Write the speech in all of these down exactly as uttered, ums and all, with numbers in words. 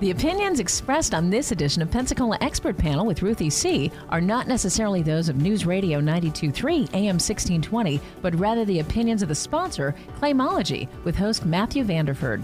The opinions expressed on this edition of Pensacola Expert Panel with Ruthie C. are not necessarily those of News Radio ninety-two point three A M sixteen twenty, but rather the opinions of the sponsor, Claimology, with host Matthew Vanderford.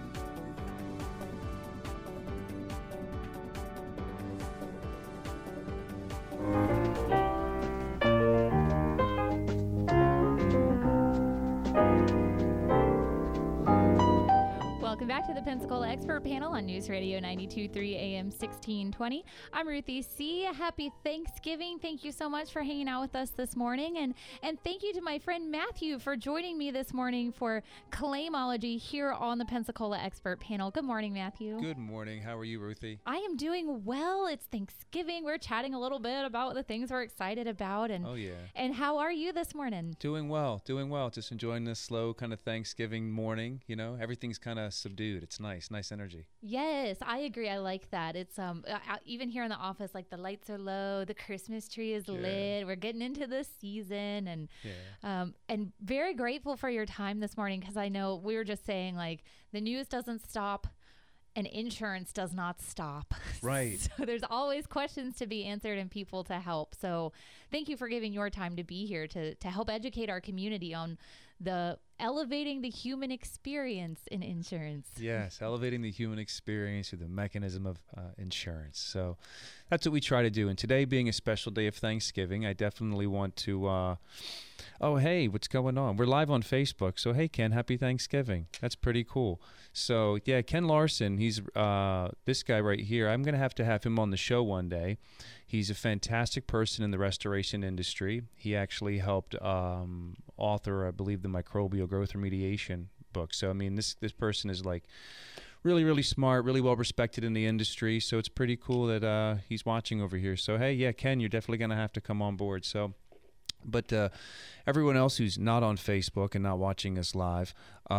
Expert Panel on News Radio ninety-two point three A M sixteen twenty. I'm Ruthie C. Happy Thanksgiving. Thank you so much for hanging out with us this morning. And, and thank you to my friend Matthew for joining me this morning for Claimology here on the Pensacola Expert Panel. Good morning, Matthew. Good morning. How are you, Ruthie? I am doing well. It's Thanksgiving. We're chatting a little bit about the things we're excited about. And, oh, yeah. And how are you this morning? Doing well. Doing well. Just enjoying this slow kind of Thanksgiving morning. You know, everything's kind of subdued. It's nice. Nice energy. Yes, I agree. I like that. It's um I, even here in the office, like the lights are low, the Christmas tree is Yeah. lit. We're getting into the season, and Yeah. um and very grateful for your time this morning, because I know we were just saying, like, the news doesn't stop and insurance does not stop. Right. So there's always questions to be answered and people to help. So thank you for giving your time to be here to to help educate our community on the elevating the human experience in insurance. Yes, elevating the human experience through the mechanism of uh, insurance. So that's what we try to do. And today being a special day of Thanksgiving, I definitely want to, uh, oh, hey, what's going on? We're live on Facebook. So, hey, Ken, happy Thanksgiving. That's pretty cool. So, yeah, Ken Larson, he's uh, this guy right here. I'm going to have to have him on the show one day. He's a fantastic person in the restoration industry. He actually helped um, author, I believe, the Microbial Growth Remediation book. So, I mean, this this person is like really, really smart, really well respected in the industry. So it's pretty cool that uh, he's watching over here. So, hey, yeah, Ken, you're definitely going to have to come on board. So, but uh, everyone else who's not on Facebook and not watching us live,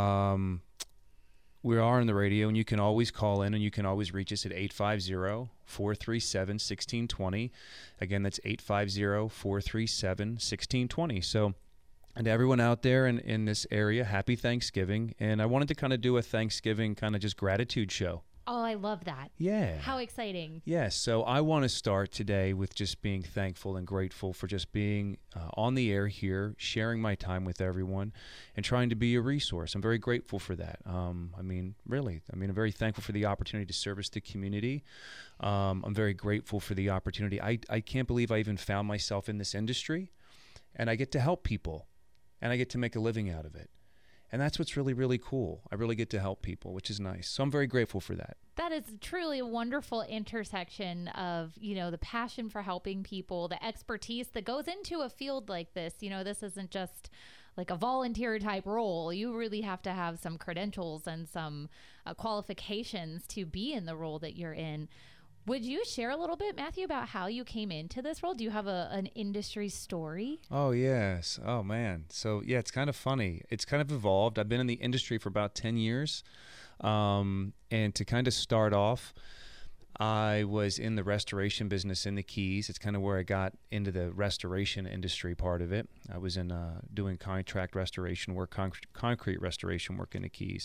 um, we are on the radio, and you can always call in, and you can always reach us at eight five zero, four three seven, one six two zero. Again, that's eight five zero, four three seven, one six two zero. So, and to everyone out there in, in this area, happy Thanksgiving. And I wanted to kind of do a Thanksgiving kind of just gratitude show. Oh, I love that. Yeah. How exciting. Yes. So I want to start today with just being thankful and grateful for just being uh, on the air here, sharing my time with everyone, and trying to be a resource. I'm very grateful for that. Um, I mean, really, I mean, I'm very thankful for the opportunity to service the community. Um, I'm very grateful for the opportunity. I, I can't believe I even found myself in this industry, and I get to help people, and I get to make a living out of it. And that's what's really, really cool. I really get to help people, which is nice. So I'm very grateful for that. That is truly a wonderful intersection of, you know, the passion for helping people, the expertise that goes into a field like this. You know, this isn't just like a volunteer type role. You really have to have some credentials and some uh, qualifications to be in the role that you're in. Would you share a little bit, Matthew, about how you came into this role? Do you have a, an industry story? Oh, yes. Oh, man. So, yeah, it's kind of funny. It's kind of evolved. I've been in the industry for about ten years. Um, and to kind of start off, I was in the restoration business in the Keys. It's kind of where I got into the restoration industry part of it. I was in uh, doing contract restoration work, conc- concrete restoration work in the Keys.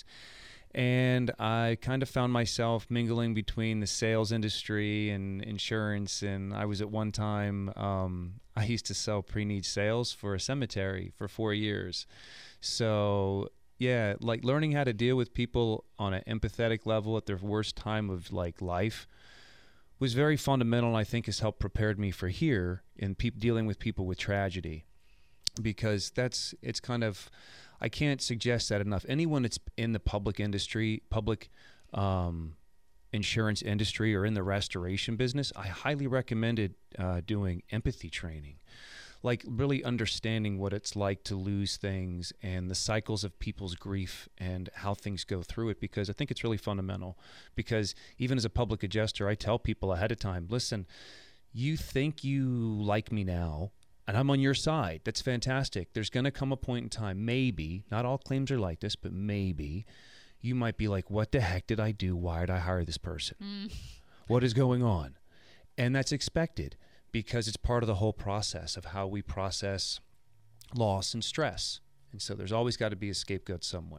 And I kind of found myself mingling between the sales industry and insurance. And I was at one time, um, I used to sell pre-need sales for a cemetery for four years. So, yeah, like learning how to deal with people on an empathetic level at their worst time of like life was very fundamental, and I think has helped prepared me for here in pe- dealing with people with tragedy. Because that's, it's kind of, I can't suggest that enough. Anyone that's in the public industry, public um, insurance industry, or in the restoration business, I highly recommended uh, doing empathy training, like really understanding what it's like to lose things and the cycles of people's grief and how things go through it, because I think it's really fundamental. Because even as a public adjuster, I tell people ahead of time, listen, you think you like me now, and I'm on your side. That's fantastic. There's going to come a point in time, maybe, not all claims are like this, but maybe, you might be like, what the heck did I do? Why did I hire this person? Mm. What is going on? And that's expected, because it's part of the whole process of how we process loss and stress. And so there's always got to be a scapegoat somewhere.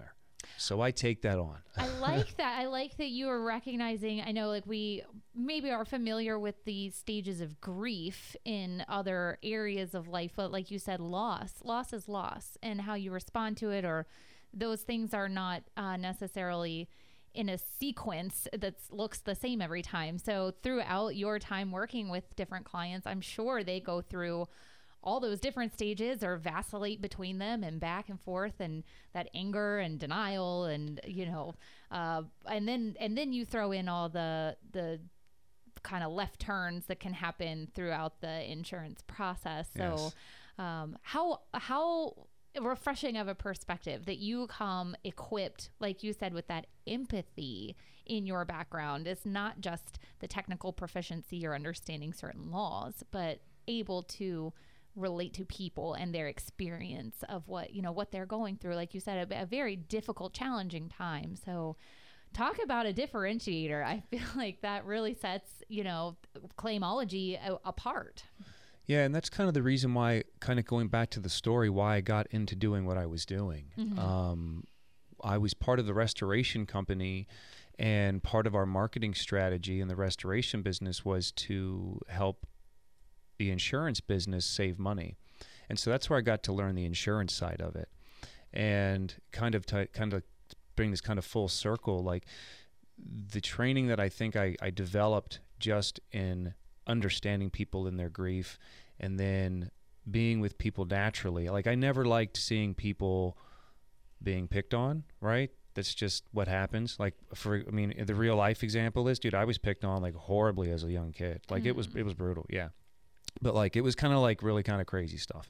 So I take that on. I like that. I like that you are recognizing, I know like we maybe are familiar with the stages of grief in other areas of life, but like you said, loss, loss is loss, and how you respond to it, or those things are not uh, necessarily in a sequence that looks the same every time. So throughout your time working with different clients, I'm sure they go through all those different stages or vacillate between them and back and forth, and that anger and denial and, you know, uh, and then, and then you throw in all the, the kind of left turns that can happen throughout the insurance process. So, Yes. um, how, how refreshing of a perspective that you come equipped, like you said, with that empathy in your background. It's not just the technical proficiency or understanding certain laws, but able to relate to people and their experience of what, you know, what they're going through. Like you said, a, a very difficult, challenging time. So talk about a differentiator. I feel like that really sets, you know, claimology a- apart. Yeah, and that's kind of the reason why, kind of going back to the story, why I got into doing what I was doing. Mm-hmm. Um, I was part of the restoration company, and part of our marketing strategy in the restoration business was to help the insurance business save money. And so that's where I got to learn the insurance side of it, and kind of t- kind of bring this kind of full circle, like the training that I think I, I developed just in understanding people in their grief, and then being with people naturally. Like I never liked seeing people being picked on, right? That's just what happens. Like for, I mean, the real life example is, dude, I was picked on like horribly as a young kid. Like Mm. it was, it was brutal. Yeah. But like, it was kind of like really kind of crazy stuff.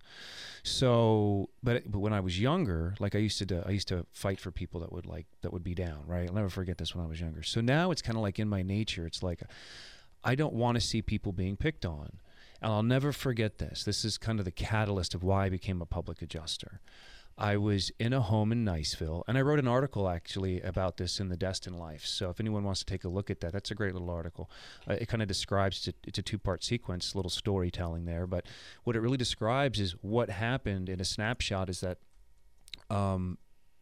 So, but, but when I was younger, like I used to do, I used to fight for people that would like, that would be down, right? I'll never forget this when I was younger. So now it's kind of like in my nature, it's like, I don't want to see people being picked on. And I'll never forget this. This is kind of the catalyst of why I became a public adjuster. I was in a home in Niceville, and I wrote an article actually about this in the Destin Life. So if anyone wants to take a look at that, that's a great little article. Uh, it kind of describes, it's a two-part sequence, a little storytelling there. But what it really describes is what happened in a snapshot is that um,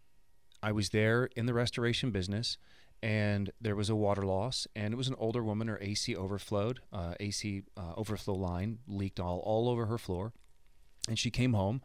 I was there in the restoration business, and there was a water loss, and it was an older woman. Her A C overflowed. Uh, A C uh, overflow line leaked all, all over her floor, and she came home,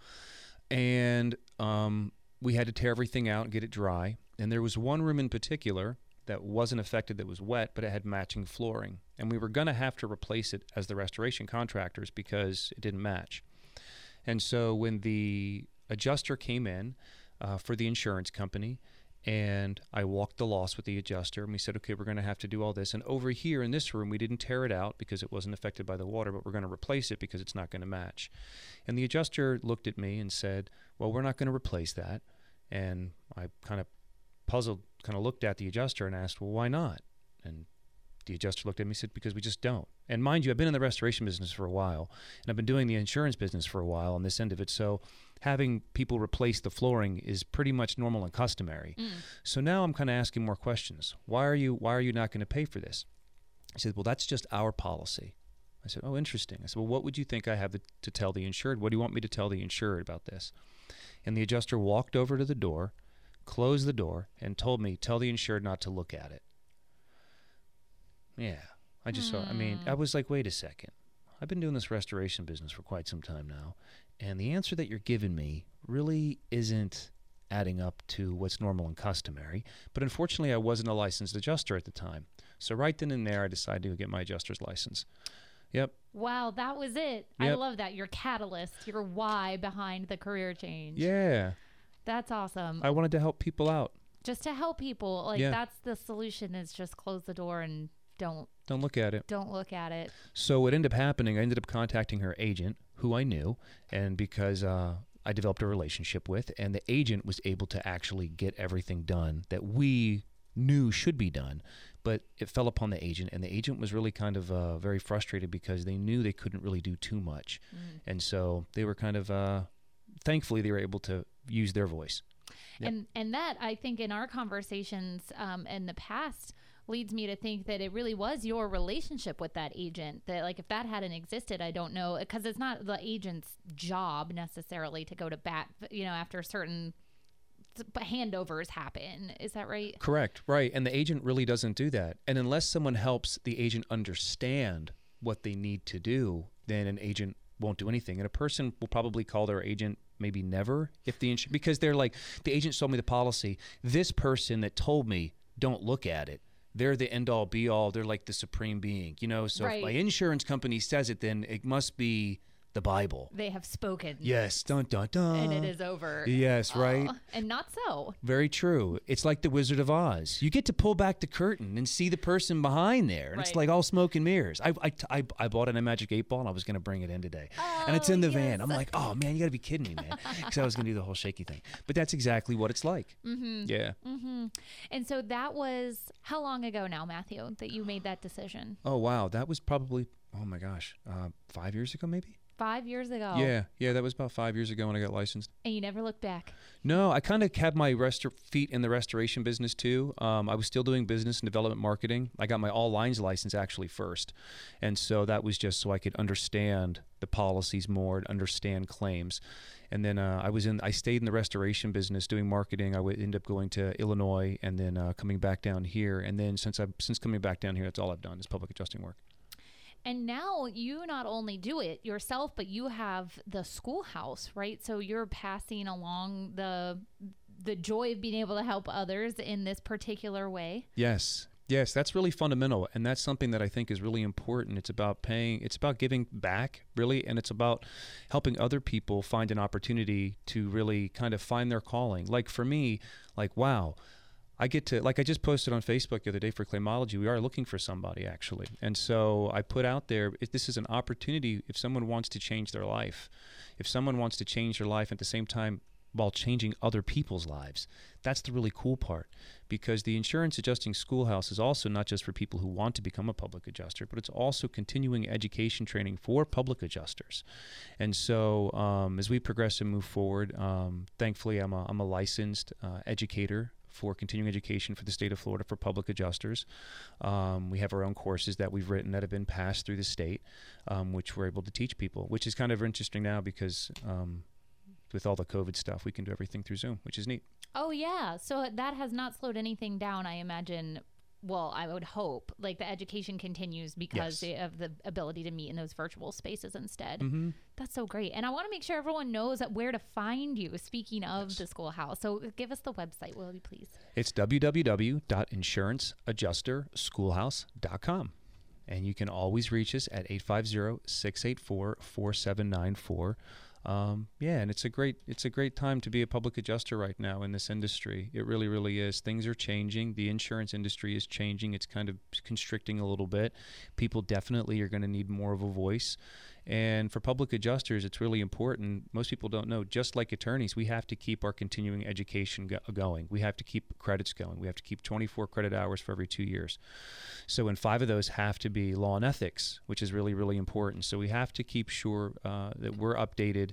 and um, we had to tear everything out and get it dry. And there was one room in particular that wasn't affected, that was wet, but it had matching flooring, and we were going to have to replace it as the restoration contractors because it didn't match. And so when the adjuster came in uh, for the insurance company, and I walked the loss with the adjuster, and we said, okay, we're going to have to do all this. And over here in this room, we didn't tear it out because it wasn't affected by the water, but we're going to replace it because it's not going to match. And the adjuster looked at me and said, well, we're not going to replace that. And I kind of puzzled, kind of looked at the adjuster and asked, well, why not? And the adjuster looked at me and said, because we just don't. And mind you, I've been in the restoration business for a while, and I've been doing the insurance business for a while on this end of it. So having people replace the flooring is pretty much normal and customary. Mm. So now I'm kind of asking more questions. Why are you, why are you not going to pay for this? I said, well, that's just our policy. I said, oh, interesting. I said, well, what would you think I have to, to tell the insured? What do you want me to tell the insured about this? And the adjuster walked over to the door, closed the door, and told me, tell the insured not to look at it. Yeah. I just mm. saw, I mean, I was like, wait a second. I've been doing this restoration business for quite some time now, and the answer that you're giving me really isn't adding up to what's normal and customary. But unfortunately, I wasn't a licensed adjuster at the time. So right then and there, I decided to get my adjuster's license. Yep. Wow, that was it. Yep. I love that. Your catalyst, your why behind the career change. Yeah. That's awesome. I wanted to help people out. Just to help people. Like, yeah. That's the solution, is just close the door and don't Don't look at it. Don't look at it. So what ended up happening, I ended up contacting her agent, who I knew, and because uh, I developed a relationship with, and the agent was able to actually get everything done that we knew should be done, but it fell upon the agent, and the agent was really kind of uh, very frustrated because they knew they couldn't really do too much. Mm. And so they were kind of, uh, thankfully, they were able to use their voice. Yep. And, and that, I think, in our conversations um, in the past, leads me to think that it really was your relationship with that agent, that like if that hadn't existed, I don't know, because it's not the agent's job necessarily to go to bat, you know, after certain handovers happen. Is that right? Correct. Right. And the agent really doesn't do that. And unless someone helps the agent understand what they need to do, then an agent won't do anything. And a person will probably call their agent maybe never if the ins- because they're like, the agent sold me the policy. This person that told me, don't look at it. They're the end all be all. They're like the supreme being, you know? So right. if my insurance company says it, then it must be the Bible. They have spoken. Yes. Dun, dun, dun. And it is over. Yes, right? Oh, and not so. Very true. It's like the Wizard of Oz. You get to pull back the curtain and see the person behind there. And Right. it's like all smoke and mirrors. I, I, I, I bought an Magic eight Ball and I was going to bring it in today. Oh, and it's in the yes. van. I'm like, oh, man, you got to be kidding me, man. Because I was going to do the whole shaky thing. But that's exactly what it's like. Mm-hmm. Yeah. Mm-hmm. And so that was how long ago now, Matthew, that you made that decision? Oh, wow. That was probably, oh, my gosh, uh, five years ago maybe? Five years ago. Yeah. Yeah, that was about five years ago when I got licensed. And you never looked back. No, I kind of had my restor- feet in the restoration business too. Um, I was still doing business and development marketing. I got my all lines license actually first. And so that was just so I could understand the policies more and understand claims. And then uh, I was in, I stayed in the restoration business doing marketing. I would end up going to Illinois and then uh, coming back down here. And then since I've, since coming back down here, that's all I've done is public adjusting work. And now you not only do it yourself, but you have the schoolhouse, right? So you're passing along the the joy of being able to help others in this particular way. Yes. Yes, that's really fundamental. And that's something that I think is really important. It's about paying, it's about giving back, really. And it's about helping other people find an opportunity to really kind of find their calling. Like for me, like, wow. I get to, like I just posted on Facebook the other day for Claimology, we are looking for somebody actually. And so I put out there, if this is an opportunity, if someone wants to change their life, if someone wants to change their life at the same time while changing other people's lives, that's the really cool part. Because the Insurance Adjusting Schoolhouse is also not just for people who want to become a public adjuster, but it's also continuing education training for public adjusters. And so um, as we progress and move forward, um, thankfully I'm a, I'm a licensed uh, educator for continuing education for the state of Florida for public adjusters. Um, we have our own courses that we've written that have been passed through the state, um, which we're able to teach people, which is kind of interesting now because um, with all the COVID stuff, we can do everything through Zoom, which is neat. Oh, yeah. So that has not slowed anything down, I imagine. Well, I would hope like the education continues because Yes. of the ability to meet in those virtual spaces instead. Mm-hmm. That's so great. And I want to make sure everyone knows where to find you. Speaking of Yes. the schoolhouse. So give us the website, will you please? It's w w w dot insurance adjuster schoolhouse dot com. And you can always reach us at eight five zero, six eight four, four seven nine four. Um, yeah, and it's a great it's a great time to be a public adjuster right now in this industry. It really, really is. Things are changing. The insurance industry is changing. It's kind of constricting a little bit. People definitely are going to need more of a voice. And for public adjusters, it's really important. Most people don't know, just like attorneys, we have to keep our continuing education go- going. We have to keep credits going. We have to keep twenty-four credit hours for every two years. So, and five of those have to be law and ethics, which is really, really important. So we have to keep sure uh, that we're updated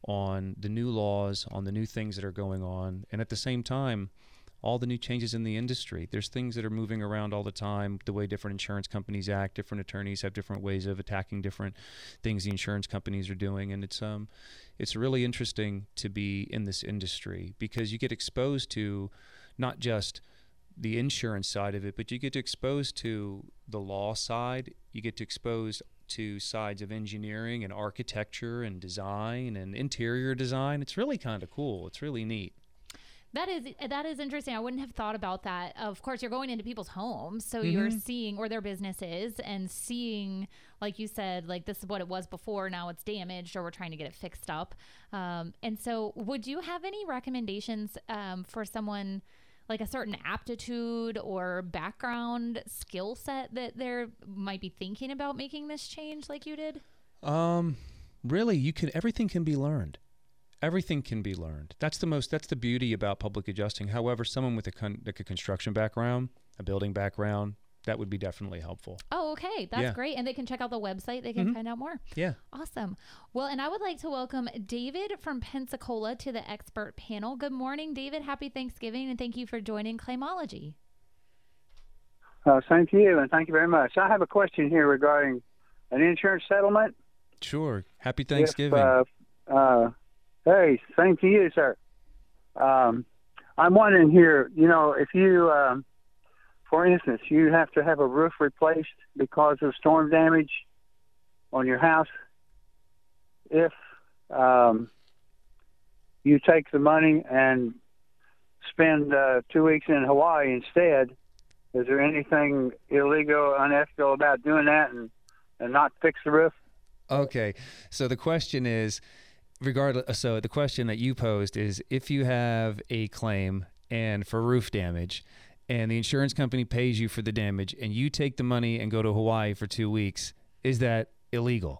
on the new laws, on the new things that are going on. And at the same time, all the new changes in the industry. There's things that are moving around all the time, the way different insurance companies act, different attorneys have different ways of attacking different things the insurance companies are doing. And it's um, it's really interesting to be in this industry because you get exposed to not just the insurance side of it, but you get exposed to the law side. You get to expose to sides of engineering and architecture and design and interior design. It's really kind of cool. It's really neat. That is that is interesting. I wouldn't have thought about that. Of course, you're going into people's homes, so Mm-hmm. you're seeing, or their businesses, and seeing, like you said, like this is what it was before. Now it's damaged, or we're trying to get it fixed up. Um, and so, would you have any recommendations um, for someone, like a certain aptitude or background skill set that they might be thinking about making this change, like you did? Um, really, you can. Everything can be learned. Everything can be learned. That's the most, that's the beauty about public adjusting. However, someone with a, con, like a construction background, a building background, that would be definitely helpful. Oh, okay. That's Yeah. great. And they can check out the website. They can Mhm. find out more. Yeah. Awesome. Well, and I would like to welcome David from Pensacola to the expert panel. Good morning, David. Happy Thanksgiving. And thank you for joining Claimology. Uh, same to you, and thank you very much. I have a question here regarding an insurance settlement. Sure. Happy Thanksgiving. If, uh, uh, hey, same to you, sir. Um, I'm wondering here, you know, if you, um, for instance, you have to have a roof replaced because of storm damage on your house, if um, you take the money and spend uh, two weeks in Hawaii instead, is there anything illegal, unethical about doing that and, and not fix the roof? Okay, so the question is, regardless, so the question that you posed is, if you have a claim and for roof damage, and the insurance company pays you for the damage, and you take the money and go to Hawaii for two weeks, is that illegal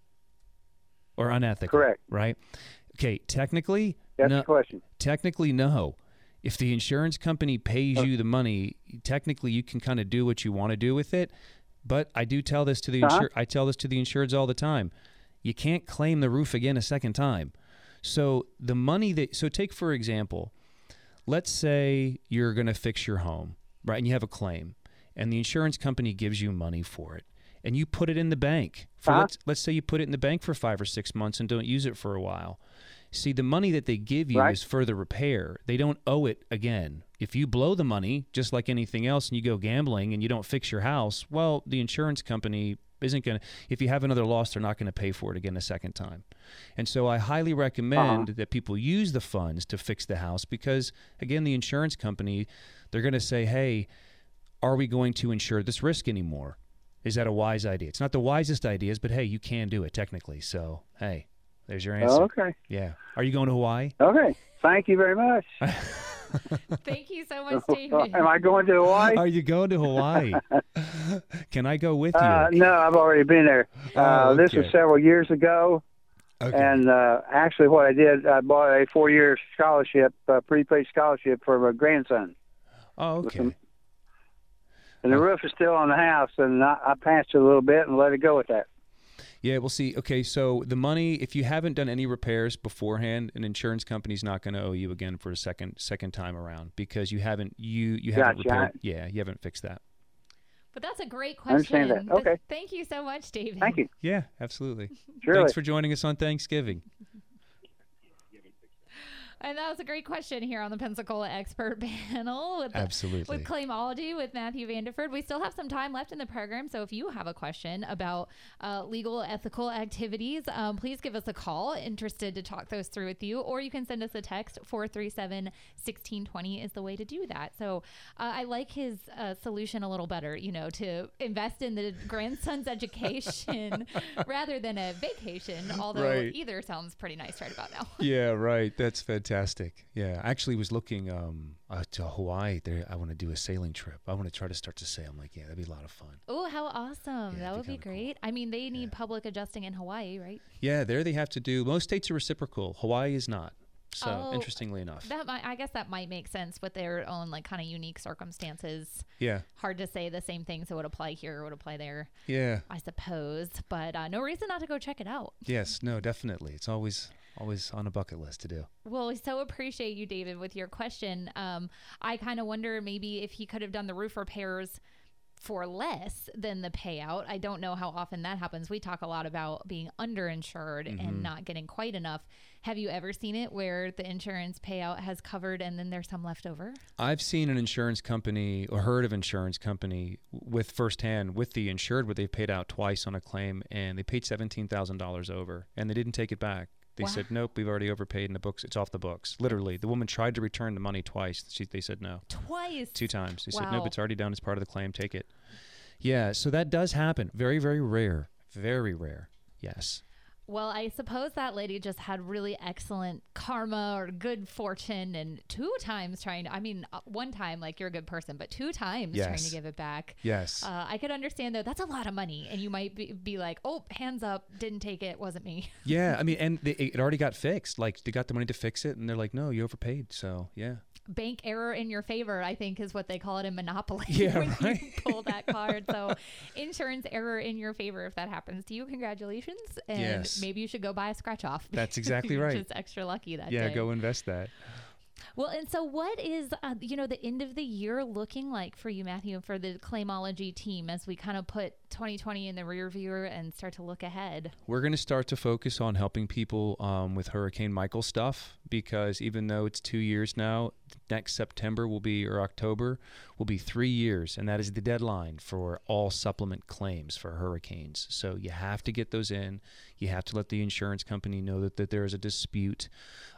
or unethical? Correct. Right? Okay, technically, That's no, the question. Technically, no. If the insurance company pays you the money, technically you can kind of do what you want to do with it. But I do tell this to the Uh-huh. insur- I tell this to the insureds all the time. You can't claim the roof again a second time. So the money that so take for example, let's say you're going to fix your home, right? And you have a claim, and the insurance company gives you money for it, and you put it in the bank. For Uh-huh. let's let's say you put it in the bank for five or six months and don't use it for a while. See, the money that they give you Right. is for the repair. They don't owe it again. If you blow the money, just like anything else, and you go gambling and you don't fix your house, well, the insurance company isn't going to, if you have another loss, they're not going to pay for it again a second time. And so I highly recommend Uh-huh. that people use the funds to fix the house because, again, the insurance company, they're going to say, hey, are we going to insure this risk anymore? Is that a wise idea? It's not the wisest ideas, but hey, you can do it technically. So, hey. There's your answer. Oh, okay. Yeah. Are you going to Hawaii? Okay. Thank you very much. Thank you so much, David. Am I going to Hawaii? Are you going to Hawaii? Can I go with you? Uh, no, I've already been there. Uh, Oh, This was okay. several years ago. Okay. And uh, actually what I did, I bought a four-year scholarship, uh, prepaid scholarship for my grandson. oh, with okay. some- And the roof is still on the house, and I, I patched it a little bit and let it go with that. Yeah, we'll see. Okay, so the money, if you haven't done any repairs beforehand, an insurance company's not going to owe you again for a second second time around because you haven't you you haven't Gotcha. repaired. Yeah, you haven't fixed that. But that's a great I understand question. that. Okay. Th- Thank you so much, David. Thank you. Yeah, absolutely. Surely. Thanks for joining us on Thanksgiving. And that was a great question here on the Pensacola Expert Panel with, Absolutely. with Claimology with Matthew Vanderford. We still have some time left in the program, so if you have a question about uh, legal ethical activities, um, please give us a call. Interested to talk those through with you, or you can send us a text. four three seven, one six two zero is the way to do that. So uh, I like his uh, solution a little better, you know, to invest in the grandson's education rather than a vacation, although Right. either sounds pretty nice right about now. Yeah, right. That's fantastic. Yeah, I actually was looking um, uh, to Hawaii. There, I want to do a sailing trip. I want to try to start to sail. I'm like, yeah, that'd be a lot of fun. Oh, how awesome. Yeah, that it'd would be be kinda great. I mean, they need Yeah. public adjusting in Hawaii, right? Yeah, there they have to do. Most states are reciprocal. Hawaii is not. So Oh, interestingly enough, That might, I guess that might make sense with their own like kind of unique circumstances. yeah, Hard to say the same things that would apply here or would apply there, yeah, I suppose. But uh, no reason not to go check it out. yes, no, definitely. It's always always on a bucket list to do. Well, we so appreciate you, David, with your question. Um, I kind of wonder maybe if he could have done the roof repairs for less than the payout. I don't know how often that happens. We talk a lot about being underinsured Mm-hmm. and not getting quite enough. Have you ever seen it where the insurance payout has covered and then there's some left over? I've seen an insurance company or heard of insurance company with firsthand with the insured where they paid out twice on a claim and they paid seventeen thousand dollars over and they didn't take it back. They Wow. said, nope, we've already overpaid in the books. It's off the books. Literally, the woman tried to return the money twice. She, they said no. Twice. Two times. They said, Wow. nope, it's already done. It's part of the claim. Take it. Yeah, so that does happen. Very, very rare. Very rare. Yes. Well, I suppose that lady just had really excellent karma or good fortune, and two times trying to, I mean, uh, one time, like you're a good person, but two times trying Yes. to give it back. Yes. Uh, I could understand though, that's a lot of money. And you might be, be like, oh, hands up, didn't take it, wasn't me. Yeah, I mean, and they, it already got fixed. Like, they got the money to fix it, and they're like, no, you overpaid. So, yeah. Bank error in your favor, I think is what they call it in Monopoly. Yeah, when right. you pull that card. So insurance error in your favor if that happens to you. Congratulations. And Yes. maybe you should go buy a scratch off. That's exactly You're right. Just extra lucky that Yeah, day. go invest that. Well, and so what is, uh, you know, the end of the year looking like for you, Matthew, and for the Claimology team as we kind of put twenty twenty in the rear view and start to look ahead? We're going to start to focus on helping people um, with Hurricane Michael stuff because even though it's two years now, next September will be, or October, will be three years, and that is the deadline for all supplement claims for hurricanes. So you have to get those in. You have to let the insurance company know that, that there is a dispute.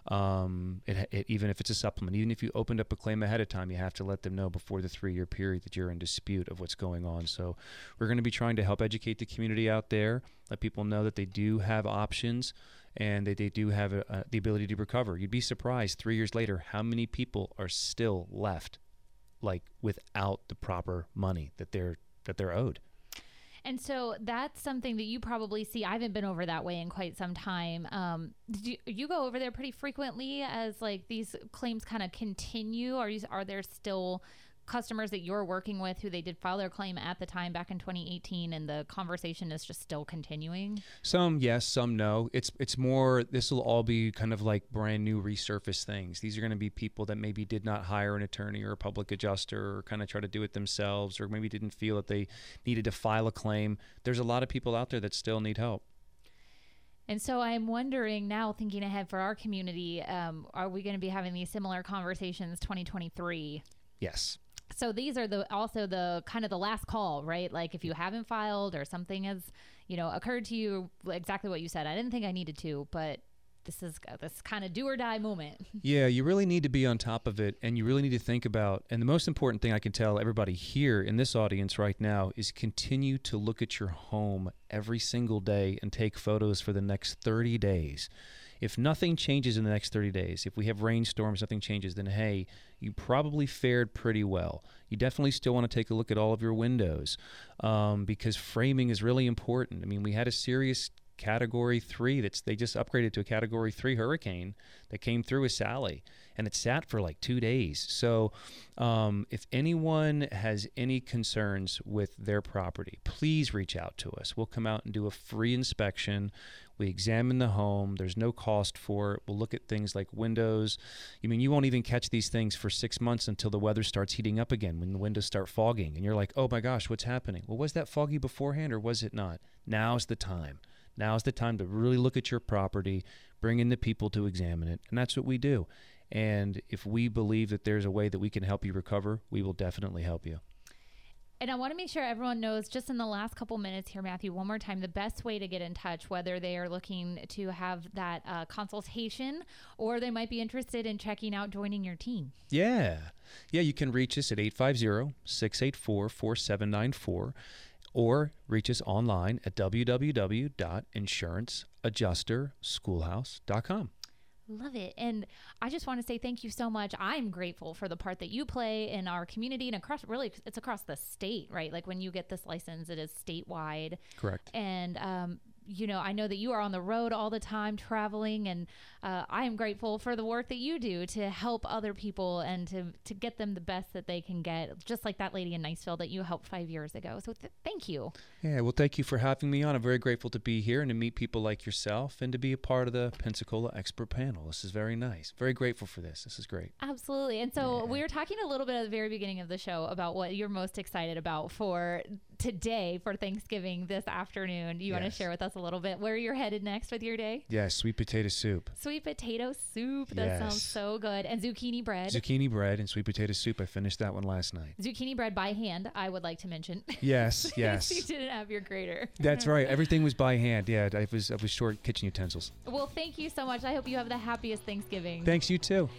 Um, it, it, even if it's a supplement, even if you opened up a claim ahead of time, you have to let them know before the three-year period that you're in dispute of what's going on. So we're going to be trying to help educate the community out there, let people know that they do have options and that they do have a, a, the ability to recover. You'd be surprised three years later how many people are still left, like without the proper money that they're that they're owed. And so that's something that you probably see. I haven't been over that way in quite some time. Um, did you, you go over there pretty frequently as like these claims kind of continue? Are you, are there still customers that you're working with who they did file their claim at the time back in twenty eighteen and the conversation is just still continuing? Some yes, some no. It's it's more, this will all be kind of like brand new resurface things. These are going to be people that maybe did not hire an attorney or a public adjuster or kind of try to do it themselves, or maybe didn't feel that they needed to file a claim. There's a lot of people out there that still need help. And so I'm wondering now, thinking ahead for our community, um, are we going to be having these similar conversations twenty twenty-three? Yes. So these are the also the kind of the last call, right? Like if you haven't filed or something has, you know, occurred to you, exactly what you said. I didn't think I needed to, but this is this kind of do or die moment. Yeah, you really need to be on top of it, and you really need to think about, and the most important thing I can tell everybody here in this audience right now is continue to look at your home every single day and take photos for the next thirty days. If nothing changes in the next thirty days, if we have rainstorms, nothing changes, then hey, you probably fared pretty well. You definitely still want to take a look at all of your windows um, because framing is really important. I mean, we had a serious category three that's they just upgraded to a category three hurricane that came through with Sally, and it sat for like two days. So um, if anyone has any concerns with their property, please reach out to us. We'll come out and do a free inspection. We examine the home. There's no cost for it. We'll look at things like windows. I mean, you won't even catch these things for six months until the weather starts heating up again, when the windows start fogging. And you're like, oh my gosh, what's happening? Well, was that foggy beforehand or was it not? Now's the time. Now's the time to really look at your property, bring in the people to examine it. And that's what we do. And if we believe that there's a way that we can help you recover, we will definitely help you. And I want to make sure everyone knows, just in the last couple minutes here, Matthew, one more time, the best way to get in touch, whether they are looking to have that uh, consultation or they might be interested in checking out joining your team. Yeah. Yeah, you can reach us at eight five zero, six eight four, four seven nine four or reach us online at w w w dot insurance adjuster schoolhouse dot com. Love it. And I just want to say thank you so much. I'm grateful for the part that you play in our community and across, really, it's across the state, right? Like when you get this license, it is statewide. Correct. And, um, you know, I know that you are on the road all the time traveling, and uh, I am grateful for the work that you do to help other people and to, to get them the best that they can get, just like that lady in Niceville that you helped five years ago. So th- thank you. Yeah, well, thank you for having me on. I'm very grateful to be here and to meet people like yourself and to be a part of the Pensacola Expert Panel. This is very nice. Very grateful for this. This is great. Absolutely. And so Yeah. we were talking a little bit at the very beginning of the show about what you're most excited about for today, for Thanksgiving this afternoon. Do you want to Yes. share with us a little bit where you're headed next with your day? Yeah, sweet potato soup. Sweet potato soup. That Yes. sounds so good. And zucchini bread. Zucchini bread and sweet potato soup. I finished that one last night. Zucchini bread by hand, I would like to mention. Yes, yes. You didn't have your grater. That's right. Everything was by hand. Yeah, I was I was short kitchen utensils. Well, thank you so much. I hope you have the happiest Thanksgiving. Thanks, you too.